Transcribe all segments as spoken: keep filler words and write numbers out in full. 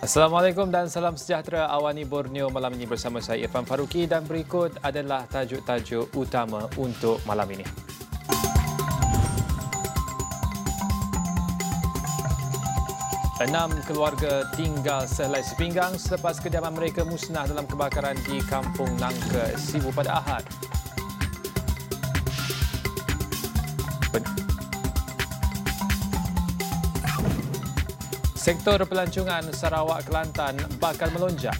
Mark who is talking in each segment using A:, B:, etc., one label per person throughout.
A: Assalamualaikum dan salam sejahtera. Awani Borneo malam ini bersama saya Irfan Faruqi dan berikut adalah tajuk-tajuk utama untuk malam ini. Enam keluarga tinggal sehelai sepinggang selepas kediaman mereka musnah dalam kebakaran di Kampung Nangka, Sibu pada Ahad. Sektor pelancongan Sarawak Kelantan bakal melonjak.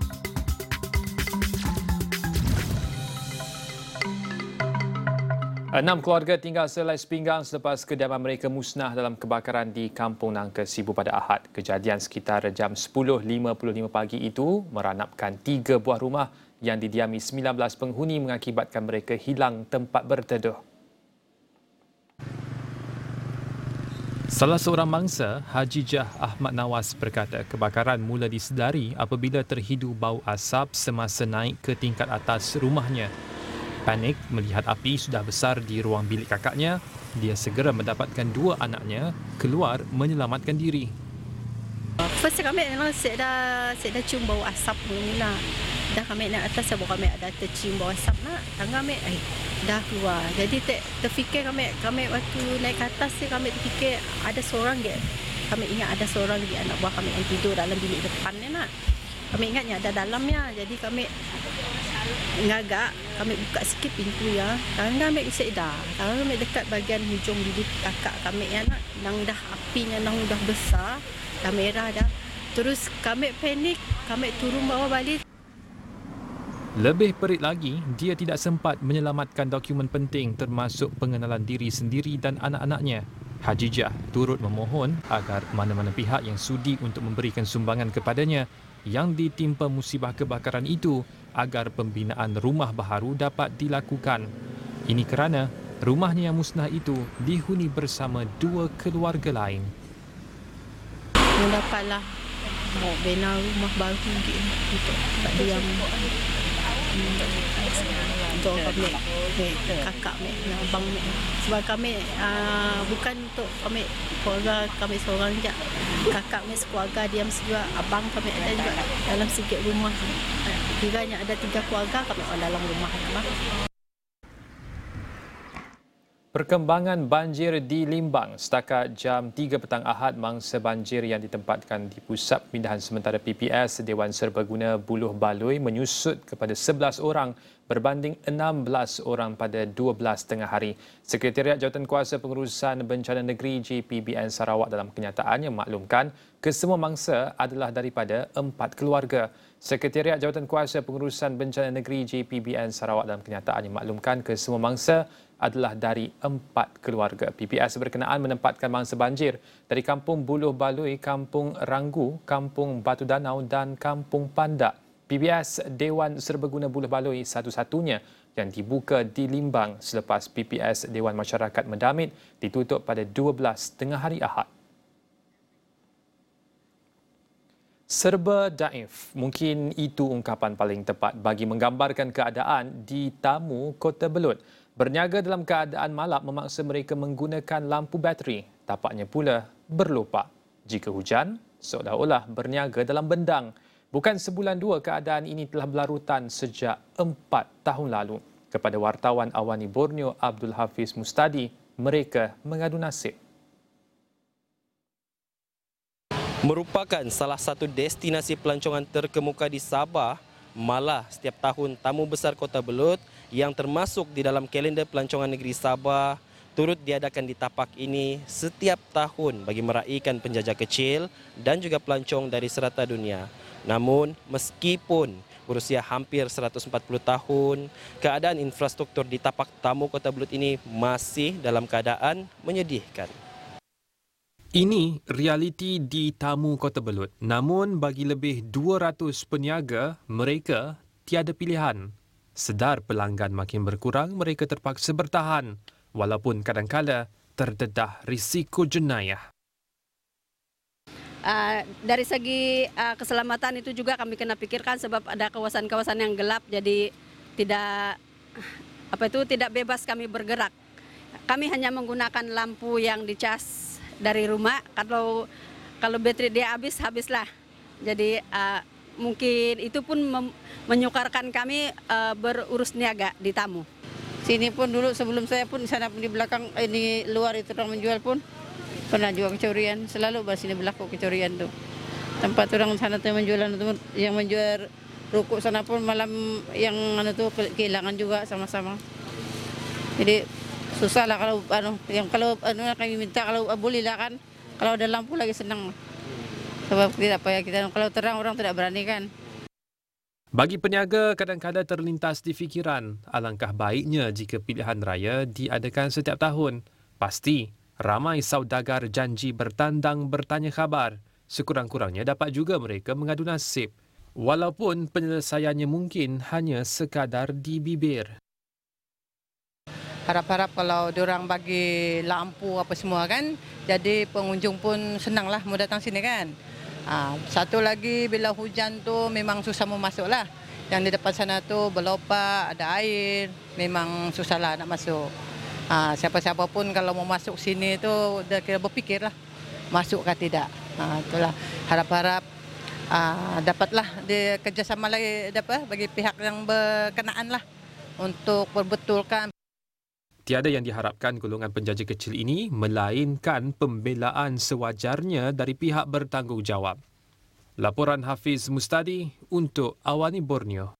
A: Enam keluarga tinggal sehelai sepinggang selepas kediaman mereka musnah dalam kebakaran di Kampung Nangka, Sibu pada Ahad. Kejadian sekitar jam sepuluh lima puluh lima pagi itu meranapkan tiga buah rumah yang didiami sembilan belas penghuni mengakibatkan mereka hilang tempat berteduh. Salah seorang mangsa, Hajijah Ahmad Nawas berkata kebakaran mula disedari apabila terhidu bau asap semasa naik ke tingkat atas rumahnya. Panik melihat api sudah besar di ruang bilik kakaknya, dia segera mendapatkan dua anaknya keluar menyelamatkan diri.
B: First kami memang saya dah saya dah cium bau asap ni lah. Dah kami naik atas sebab kami ada tercium bau asap nak. Tangga kami eh dah keluar. Jadi ter, terfikir kami kami waktu naik ke atas ni kami terfikir ada seorang dia. Kami ingat ada seorang di anak buah kami yang tidur dalam bilik depan ni nak. Kami ingatnya ada dalamnya. Jadi kami ngagak, kami buka sikit pintu ya. Tangan kami sedar. Tangan kami dekat bahagian hujung bilik kakak kami ya nak. Nang dah apinya nang dah besar, dah merah dah. Terus kami panik, kami turun bawah balik.
A: Lebih perit lagi, dia tidak sempat menyelamatkan dokumen penting termasuk pengenalan diri sendiri dan anak-anaknya. Hajijah turut memohon agar mana-mana pihak yang sudi untuk memberikan sumbangan kepadanya yang ditimpa musibah kebakaran itu agar pembinaan rumah baharu dapat dilakukan. Ini kerana rumahnya yang musnah itu dihuni bersama dua keluarga lain.
B: Mendapatlah mau bina rumah baru untuk tempat diam. Untuk kami, kakak kami, abang kami. Sebab kami uh, bukan untuk kami keluarga kami seorang je. Kakak kami sekeluarga diam juga, abang kami ada juga dalam sikit rumah. Kiranya ada tiga keluarga kami dalam rumah.
A: Perkembangan banjir di Limbang. Setakat jam tiga petang Ahad, mangsa banjir yang ditempatkan di Pusat Pemindahan Sementara P P S Dewan Serbaguna Buluh Baloi menyusut kepada sebelas orang berbanding enam belas orang pada dua belas tengah hari. Sekretariat Jawatankuasa Pengurusan Bencana Negeri J P B N Sarawak dalam kenyataannya memaklumkan kesemua mangsa adalah daripada empat keluarga. Sekretariat Jawatankuasa Pengurusan Bencana Negeri J P B N Sarawak dalam kenyataannya memaklumkan kesemua mangsa adalah dari empat keluarga. P P S berkenaan menempatkan mangsa banjir dari Kampung Buluh Baloi, Kampung Ranggu, Kampung Batu Danau dan Kampung Pandak. P P S Dewan Serbaguna Buluh Baloi satu-satunya yang dibuka di Limbang selepas P P S Dewan Masyarakat Mendamit ditutup pada dua belas tengah hari Ahad. Serba daif, mungkin itu ungkapan paling tepat bagi menggambarkan keadaan di Tamu Kota Belud. Berniaga dalam keadaan malap memaksa mereka menggunakan lampu bateri. Tapaknya pula berlopak. Jika hujan, seolah-olah berniaga dalam bendang. Bukan sebulan dua keadaan ini telah berlarutan sejak empat tahun lalu. Kepada wartawan Awani Borneo Abdul Hafiz Mustadi, mereka mengadu nasib.
C: Merupakan salah satu destinasi pelancongan terkemuka di Sabah, malah setiap tahun Tamu Besar Kota Belud yang termasuk di dalam kalender pelancongan negeri Sabah turut diadakan di tapak ini setiap tahun bagi meraihkan penjajah kecil dan juga pelancong dari serata dunia. Namun meskipun berusia hampir seratus empat puluh tahun, keadaan infrastruktur di tapak Tamu Kota Belud ini masih dalam keadaan menyedihkan.
A: Ini realiti di Tamu Kota Belud. Namun bagi lebih dua ratus peniaga, mereka tiada pilihan. Sedar pelanggan makin berkurang, mereka terpaksa bertahan walaupun kadang-kala terdedah risiko jenayah.
D: Uh, dari segi uh, keselamatan itu juga kami kena pikirkan sebab ada kawasan-kawasan yang gelap, jadi tidak apa itu tidak bebas kami bergerak. Kami hanya menggunakan lampu yang dicas dari rumah. Kalau kalau bateri dia habis, habislah. Jadi uh, mungkin itu pun mem- menyukarkan kami uh, berurus niaga di tamu.
B: Sini pun dulu sebelum saya pun di sana pun di belakang eh, di luar itu orang menjual pun pernah juga kecurian. Selalu bahas sini berlaku kecurian tuh. Tempat orang sana tuh menjual itu yang menjual rokok sana pun malam yang anu tuh kehilangan juga sama-sama. Jadi susah lah kalau anu yang kalau anu kami minta kalau boleh lah kan. Kalau ada lampu lagi senang. Sebab tidak payah kita kalau terang orang tidak berani kan.
A: Bagi peniaga, kadang-kadang terlintas di fikiran alangkah baiknya jika pilihan raya diadakan setiap tahun. Pasti, ramai saudagar janji bertandang bertanya khabar. Sekurang-kurangnya dapat juga mereka mengadu nasib. Walaupun penyelesaiannya mungkin hanya sekadar di bibir.
B: Harap-harap kalau diorang bagi lampu apa semua kan, jadi pengunjung pun senanglah mau datang sini kan. Ha, satu lagi bila hujan tu memang susah mau masuk lah. Yang di depan sana tu berlopak, ada air, memang susah lah nak masuk. Ha, siapa-siapa pun kalau mau masuk sini tu dah kira berfikir lah masuk ke tidak. Ha, itulah harap-harap ha, dapatlah di kerjasama lagi dapat bagi pihak yang berkenaan lah untuk perbetulkan.
A: Tiada yang diharapkan golongan penjaja kecil ini melainkan pembelaan sewajarnya dari pihak bertanggungjawab. Laporan Hafiz Mustadi untuk Awani Borneo.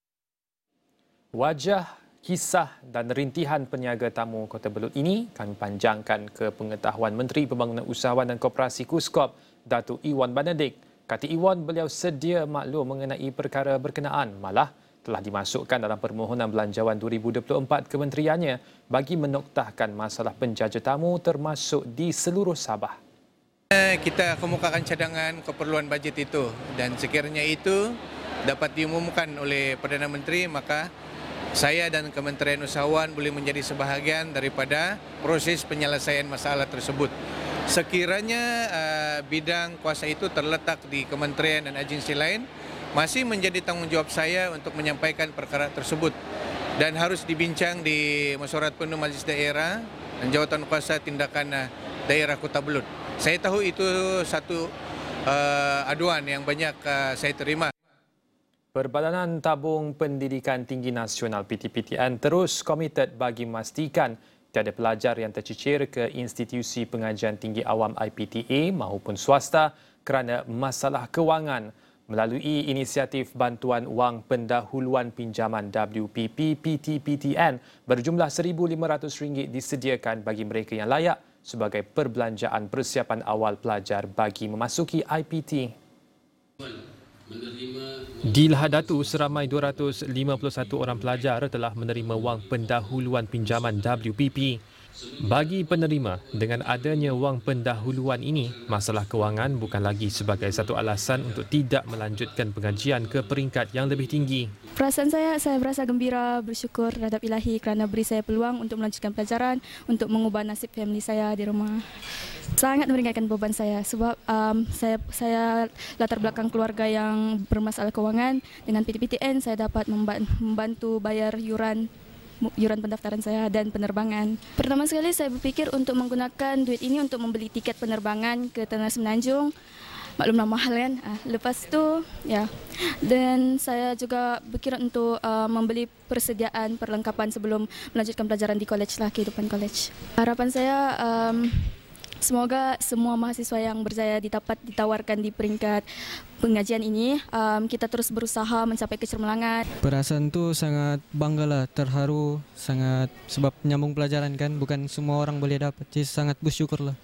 A: Wajah, kisah dan rintihan peniaga tamu Kota Belud ini kami panjangkan ke pengetahuan Menteri Pembangunan Usahawan dan Koperasi KUSKOP, Datuk Iwan Benedik. Kata Iwan, beliau sedia maklum mengenai perkara berkenaan, malah telah dimasukkan dalam permohonan belanjawan dua ribu dua puluh empat kementeriannya bagi menoktahkan masalah penjaja tamu termasuk di seluruh Sabah.
E: Kita kemukakan cadangan keperluan bajet itu dan sekiranya itu dapat diumumkan oleh Perdana Menteri, maka saya dan Kementerian Usahawan boleh menjadi sebahagian daripada proses penyelesaian masalah tersebut. Sekiranya uh, bidang kuasa itu terletak di kementerian dan agensi lain, masih menjadi tanggungjawab saya untuk menyampaikan perkara tersebut dan harus dibincang di Mesyuarat Penuh Majlis Daerah dan Jawatan Kuasa Tindakan Daerah Kota Belud. Saya tahu itu satu uh, aduan yang banyak uh, saya terima.
A: Perbadanan Tabung Pendidikan Tinggi Nasional P T P T N terus komited bagi memastikan tiada pelajar yang tercicir ke institusi pengajian tinggi awam I P T A maupun swasta kerana masalah kewangan. Melalui inisiatif bantuan wang pendahuluan pinjaman W P P P T P T N berjumlah seribu lima ratus ringgit disediakan bagi mereka yang layak sebagai perbelanjaan persiapan awal pelajar bagi memasuki I P T. Di Lahad Datu, seramai dua ratus lima puluh satu orang pelajar telah menerima wang pendahuluan pinjaman W P P. Bagi penerima, dengan adanya wang pendahuluan ini, masalah kewangan bukan lagi sebagai satu alasan untuk tidak melanjutkan pengajian ke peringkat yang lebih tinggi.
F: Perasaan saya, saya berasa gembira, bersyukur terhadap Ilahi kerana beri saya peluang untuk melanjutkan pelajaran, untuk mengubah nasib family saya di rumah. Sangat meringankan beban saya sebab um, saya saya latar belakang keluarga yang bermasalah kewangan. Dengan P T P T N saya dapat membantu bayar yuran yuran pendaftaran saya dan penerbangan. Pertama sekali saya berfikir untuk menggunakan duit ini untuk membeli tiket penerbangan ke Tanah Semenanjung. Maklumlah mahal kan. Lepas tu ya, dan saya juga berkira untuk uh, membeli persediaan perlengkapan sebelum melanjutkan pelajaran di college lah, kehidupan college. Harapan saya um, semoga semua mahasiswa yang berjaya dapat ditawarkan di peringkat pengajian ini, um, kita terus berusaha mencapai kecermelangan.
G: Perasaan tu sangat banggalah, terharu sangat sebab menyambung pelajaran kan, bukan semua orang boleh dapat. Jadi sangat bersyukurlah.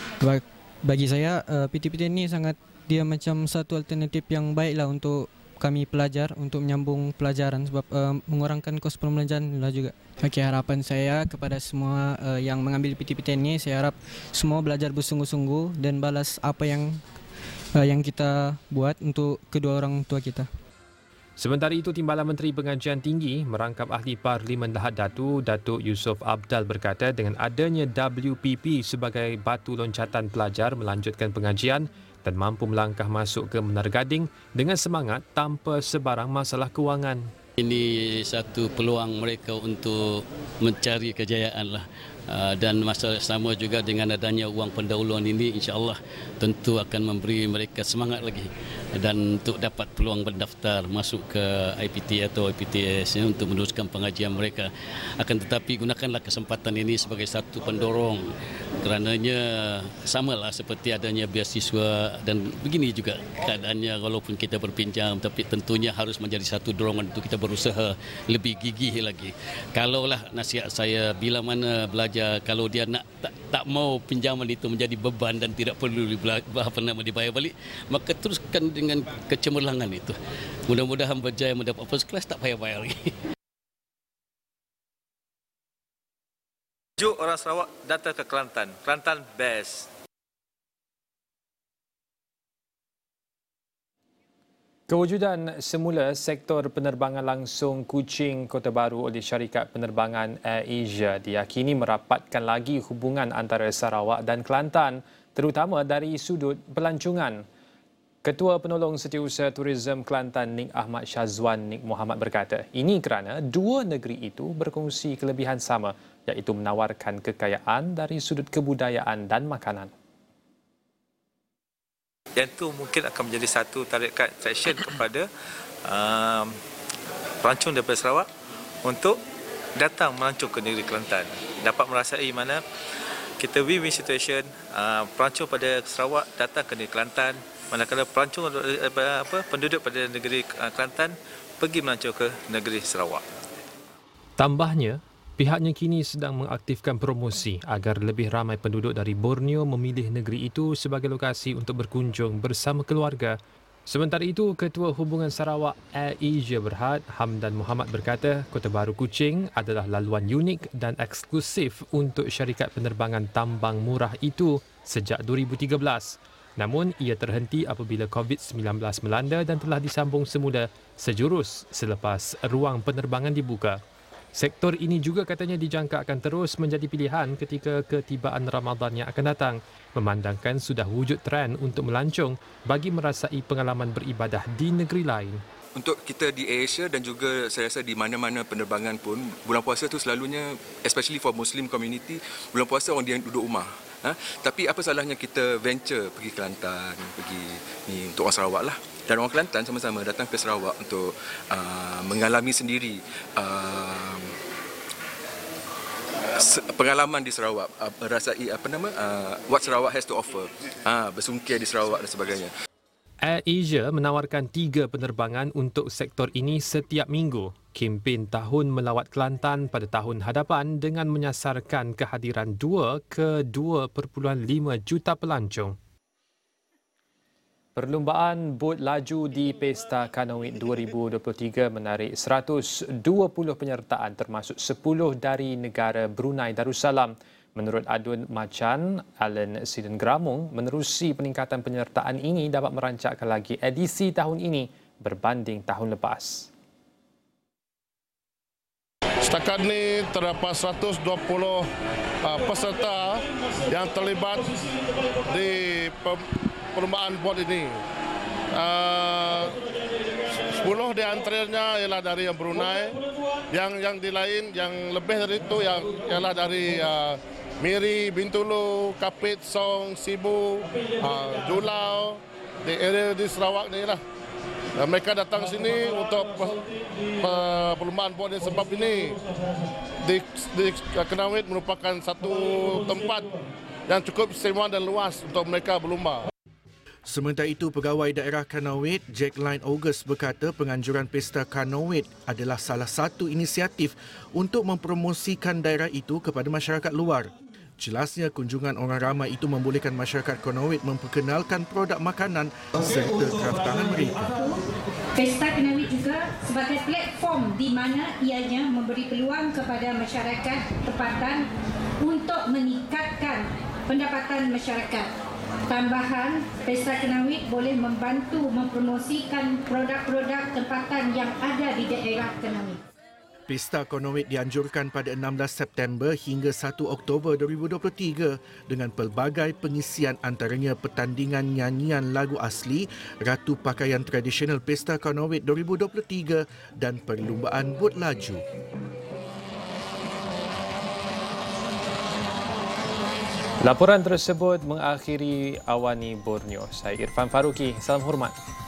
G: Bagi saya uh, P T P T N ini sangat dia macam satu alternatif yang baiklah untuk kami pelajar untuk menyambung pelajaran sebab uh, mengurangkan kos pembelajaran lah juga. Okey, harapan saya kepada semua uh, yang mengambil P T P T N ini, saya harap semua belajar bersungguh-sungguh dan balas apa yang uh, yang kita buat untuk kedua orang tua kita.
A: Sementara itu, Timbalan Menteri Pengajian Tinggi merangkap Ahli Parlimen Lahad Datu, Datuk Yusof Abdal berkata dengan adanya W P P sebagai batu loncatan pelajar melanjutkan pengajian dan mampu melangkah masuk ke Menara Gading dengan semangat tanpa sebarang masalah kewangan.
H: Ini satu peluang mereka untuk mencari kejayaan lah. Dan masa sama juga dengan adanya wang pendahuluan ini, insya-Allah tentu akan memberi mereka semangat lagi dan untuk dapat peluang mendaftar masuk ke I P T atau I P T S ya, untuk meneruskan pengajian mereka. Akan tetapi gunakanlah kesempatan ini sebagai satu pendorong, kerananya samalah seperti adanya beasiswa, dan begini juga keadaannya walaupun kita berpinjam, tapi tentunya harus menjadi satu dorongan untuk kita berusaha lebih gigih lagi. Kalaulah nasihat saya, bila mana belajar, kalau dia nak tak, tak mau pinjaman itu menjadi beban dan tidak perlu apa nama dibayar balik, maka teruskan dengan kecemerlangan itu. Mudah-mudahan berjaya mendapat first class, tak payah bayar lagi.
I: Tujuh orang Sarawak datang ke Kelantan. Kelantan best.
A: Kewujudan semula sektor penerbangan langsung Kuching Kota Baru oleh syarikat penerbangan Air Asia diyakini merapatkan lagi hubungan antara Sarawak dan Kelantan, terutama dari sudut pelancongan. Ketua Penolong Setiausaha Tourism Kelantan Nik Ahmad Syazwan Nik Muhammad berkata, ini kerana dua negeri itu berkongsi kelebihan sama, iaitu menawarkan kekayaan dari sudut kebudayaan dan makanan.
I: Yang itu mungkin akan menjadi satu tarikan attraction kepada um, pelancong daripada Sarawak untuk datang melancong ke negeri Kelantan. Dapat merasai mana kita win-win situation, uh, pelancong pada Sarawak datang ke negeri Kelantan, manakala pelancong apa, penduduk pada negeri Kelantan pergi melancong ke negeri Sarawak.
A: Tambahnya, pihaknya kini sedang mengaktifkan promosi agar lebih ramai penduduk dari Borneo memilih negeri itu sebagai lokasi untuk berkunjung bersama keluarga. Sementara itu, Ketua Hubungan Sarawak Air Asia Berhad Hamdan Muhammad berkata, Kota Baru Kuching adalah laluan unik dan eksklusif untuk syarikat penerbangan tambang murah itu sejak dua ribu tiga belas. Namun, ia terhenti apabila covid sembilan belas melanda dan telah disambung semula sejurus selepas ruang penerbangan dibuka. Sektor ini juga katanya dijangka akan terus menjadi pilihan ketika ketibaan Ramadan yang akan datang, memandangkan sudah wujud trend untuk melancong bagi merasai pengalaman beribadah di negeri lain.
J: Untuk kita di Asia dan juga saya rasa di mana-mana penerbangan pun, bulan puasa tu selalunya, especially for Muslim community, bulan puasa orang dia duduk rumah. Ha? Tapi apa salahnya kita venture pergi Kelantan, pergi ni untuk orang Sarawak lah. Dan orang Kelantan sama-sama datang ke Sarawak untuk uh, mengalami sendiri uh, pengalaman di Sarawak, uh, merasai apa nama uh, what Sarawak has to offer, uh, bersungkir di Sarawak dan sebagainya.
A: Air Asia menawarkan tiga penerbangan untuk sektor ini setiap minggu. Kempen tahun melawat Kelantan pada tahun hadapan dengan menyasarkan kehadiran dua ke dua perpuluhan lima juta pelancong. Perlumbaan bot laju di Pesta Kanowit dua ribu dua puluh tiga menarik seratus dua puluh penyertaan termasuk sepuluh dari negara Brunei Darussalam. Menurut Adun Macan, Alan Siden Gramung, menerusi peningkatan penyertaan ini dapat merancangkan lagi edisi tahun ini berbanding tahun lepas.
K: Setakat ini terdapat seratus dua puluh uh, peserta yang terlibat di perlumbaan bot ini. Uh, sepuluh di antaranya ialah dari yang Brunei, yang yang di lain yang lebih dari itu yang ialah dari uh, Miri, Bintulu, Kapit, Song, Sibu, uh, Julau, di area di Sarawak ni lah. Uh, mereka datang sini untuk uh, perlumbaan bot ini sebab ini di, di Kanowit merupakan satu tempat yang cukup istimewa dan luas untuk mereka berlumba.
L: Sementara itu, Pegawai Daerah Kanowit, Jack Line August berkata penganjuran Pesta Kanowit adalah salah satu inisiatif untuk mempromosikan daerah itu kepada masyarakat luar. Jelasnya, kunjungan orang ramai itu membolehkan masyarakat Kanowit memperkenalkan produk makanan serta kraftangan mereka.
M: Pesta Kanowit juga sebagai platform di mana ianya memberi peluang kepada masyarakat tempatan untuk meningkatkan pendapatan masyarakat. Tambahan, Pesta Kanowit boleh membantu mempromosikan produk-produk tempatan yang ada di daerah Kanowit.
L: Pesta Kanowit dianjurkan pada enam belas September hingga satu Oktober dua ribu dua puluh tiga dengan pelbagai pengisian antaranya pertandingan nyanyian lagu asli, Ratu Pakaian Tradisional Pesta Kanowit dua ribu dua puluh tiga dan perlumbaan bot laju.
A: Laporan tersebut mengakhiri Awani Borneo. Saya Irfan Faruqi. Salam hormat.